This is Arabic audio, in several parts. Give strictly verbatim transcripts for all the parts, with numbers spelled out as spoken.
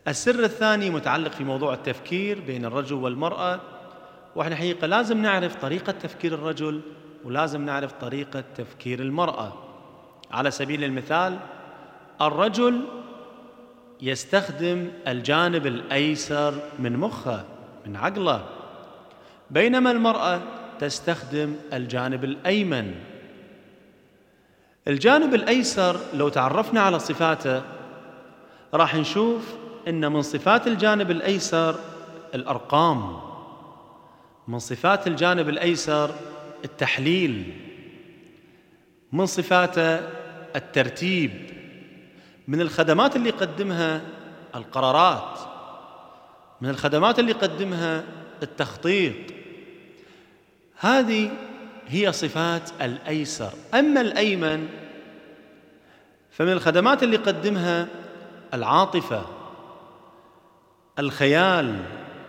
السر الثاني متعلق في موضوع التفكير بين الرجل والمرأة، وإحنا حقيقة لازم نعرف طريقة تفكير الرجل ولازم نعرف طريقة تفكير المرأة. على سبيل المثال، الرجل يستخدم الجانب الأيسر من مخه، من عقله، بينما المرأة تستخدم الجانب الأيمن. الجانب الأيسر لو تعرفنا على صفاته راح نشوف إن من صفات الجانب الأيسر الأرقام، من صفات الجانب الأيسر التحليل، من صفاته الترتيب، من الخدمات اللي يقدمها القرارات، من الخدمات اللي يقدمها التخطيط. هذه هي صفات الأيسر. أما الأيمن فمن الخدمات اللي يقدمها العاطفة، الخيال،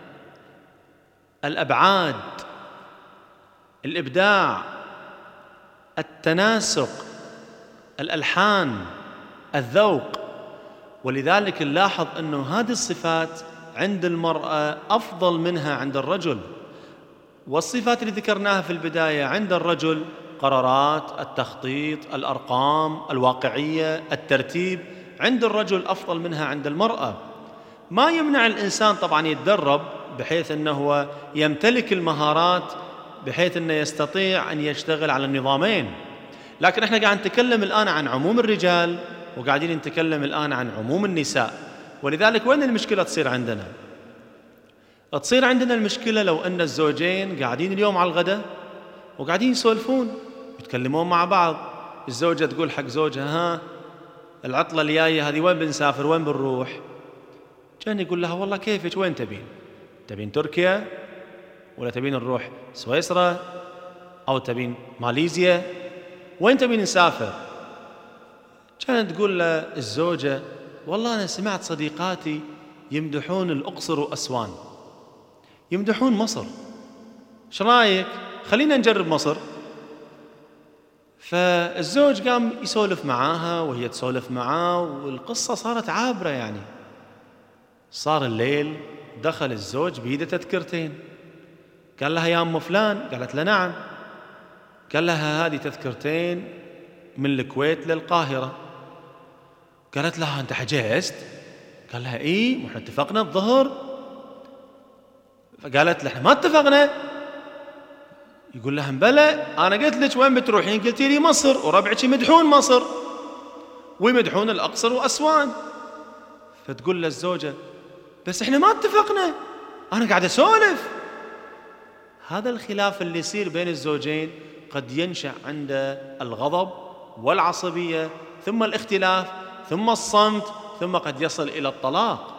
الأبعاد، الإبداع، التناسق، الألحان، الذوق. ولذلك نلاحظ أنه هذه الصفات عند المرأة أفضل منها عند الرجل. والصفات اللي ذكرناها في البداية عند الرجل قرارات، التخطيط، الأرقام، الواقعية، الترتيب، عند الرجل أفضل منها عند المرأة. ما يمنع الإنسان طبعا يتدرب بحيث أنه يمتلك المهارات بحيث أنه يستطيع أن يشتغل على النظامين، لكن احنا قاعد نتكلم الآن عن عموم الرجال وقاعدين نتكلم الآن عن عموم النساء. ولذلك وين المشكلة تصير عندنا؟ تصير عندنا المشكلة لو أن الزوجين قاعدين اليوم على الغداء وقاعدين يسولفون يتكلمون مع بعض. الزوجة تقول حق زوجها: ها العطلة اللي جاية هذه وين بنسافر، وين بنروح؟ كان يقول لها: والله كيفك، وين تبين؟ تبين تركيا ولا تبين نروح سويسرا أو تبين ماليزيا؟ وين تبين نسافر؟ كانت تقول له الزوجة: والله أنا سمعت صديقاتي يمدحون الأقصر وأسوان، يمدحون مصر، ايش رايك؟ خلينا نجرب مصر. فالزوج قام يسولف معاها وهي تسولف معاه، والقصة صارت عابرة. يعني صار الليل، دخل الزوج بيده تذكرتين، قال لها: يا أم فلان. قالت له: نعم. قال لها: هذه تذكرتين من الكويت للقاهرة. قالت لها: أنت حجزت؟ قال لها: إيه، احنا اتفقنا الظهر. فقالت له: احنا ما اتفقنا. يقول لها: بلى، أنا قلت لك وين بتروحين، قلتي لي مصر، وربعك يمدحون مصر ويمدحون الأقصر وأسوان. فتقول له الزوجة: بس احنا ما اتفقنا، أنا قاعد أسولف. هذا الخلاف اللي يصير بين الزوجين قد ينشأ عند الغضب والعصبية، ثم الاختلاف، ثم الصمت، ثم قد يصل إلى الطلاق.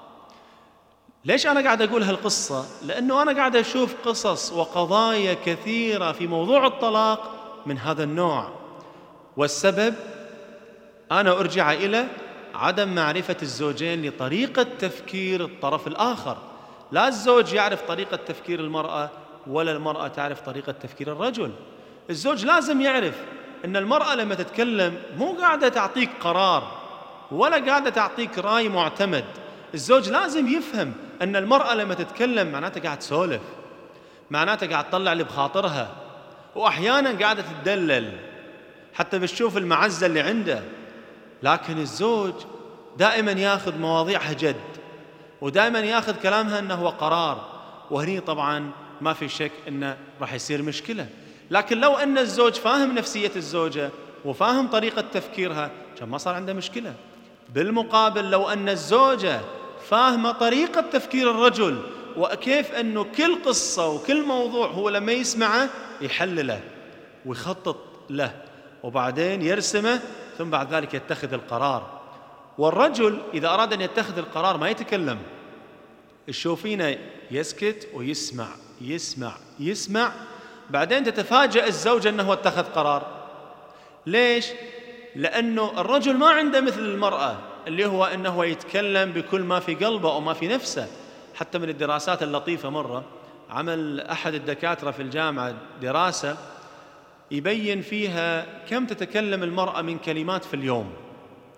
ليش أنا قاعد أقول هالقصة؟ لأنه أنا قاعد أشوف قصص وقضايا كثيرة في موضوع الطلاق من هذا النوع، والسبب أنا أرجع إلى عدم معرفة الزوجين لطريقة تفكير الطرف الآخر. لا الزوج يعرف طريقة تفكير المرأة ولا المرأة تعرف طريقة تفكير الرجل. الزوج لازم يعرف أن المرأة لما تتكلم مو قاعدة تعطيك قرار ولا قاعدة تعطيك رأي معتمد. الزوج لازم يفهم أن المرأة لما تتكلم معناته قاعد تسولف، معناته قاعد تطلع اللي بخاطرها، وأحيانا قاعدة تدلل حتى بتشوف المعزة اللي عنده. لكن الزوج دائما ياخذ مواضيعها جد، ودائما ياخذ كلامها أنه هو قرار، وهني طبعا ما في شك أنه راح يصير مشكلة. لكن لو أن الزوج فاهم نفسية الزوجة وفاهم طريقة تفكيرها كان ما صار عنده مشكلة. بالمقابل لو أن الزوجة فاهمة طريقة تفكير الرجل وكيف أنه كل قصة وكل موضوع هو لما يسمعه يحلله ويخطط له وبعدين يرسمه، ثم بعد ذلك يتخذ القرار. والرجل إذا أراد أن يتخذ القرار ما يتكلم، تشوفينه يسكت ويسمع يسمع يسمع، بعدين تتفاجأ الزوجة أنه اتخذ قرار. ليش؟ لأنه الرجل ما عنده مثل المرأة اللي هو أنه يتكلم بكل ما في قلبه أو ما في نفسه. حتى من الدراسات اللطيفة مرة عمل أحد الدكاترة في الجامعة دراسة يبين فيها كم تتكلم المرأة من كلمات في اليوم،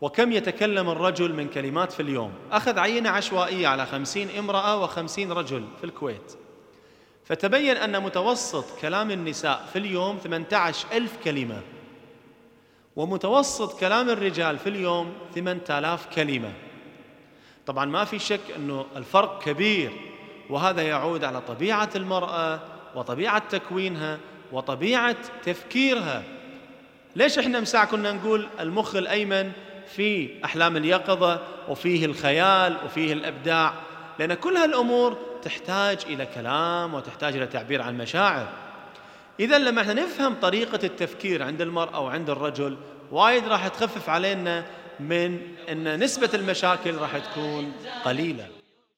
وكم يتكلم الرجل من كلمات في اليوم. أخذ عينة عشوائية على خمسين امرأة وخمسين رجل في الكويت، فتبين أن متوسط كلام النساء في اليوم ثمانية عشر ألف كلمة، ومتوسط كلام الرجال في اليوم ثمانية آلاف كلمة. طبعا ما في شك أنه الفرق كبير، وهذا يعود على طبيعة المرأة وطبيعة تكوينها وطبيعة تفكيرها. ليش إحنا مساع كنا نقول المخ الأيمن في أحلام اليقظة وفيه الخيال وفيه الإبداع؟ لأن كل هالأمور تحتاج إلى كلام وتحتاج إلى تعبير عن مشاعر. إذا لما احنا نفهم طريقة التفكير عند المرأة وعند الرجل، وايد راح تخفف علينا من أن نسبة المشاكل راح تكون قليلة.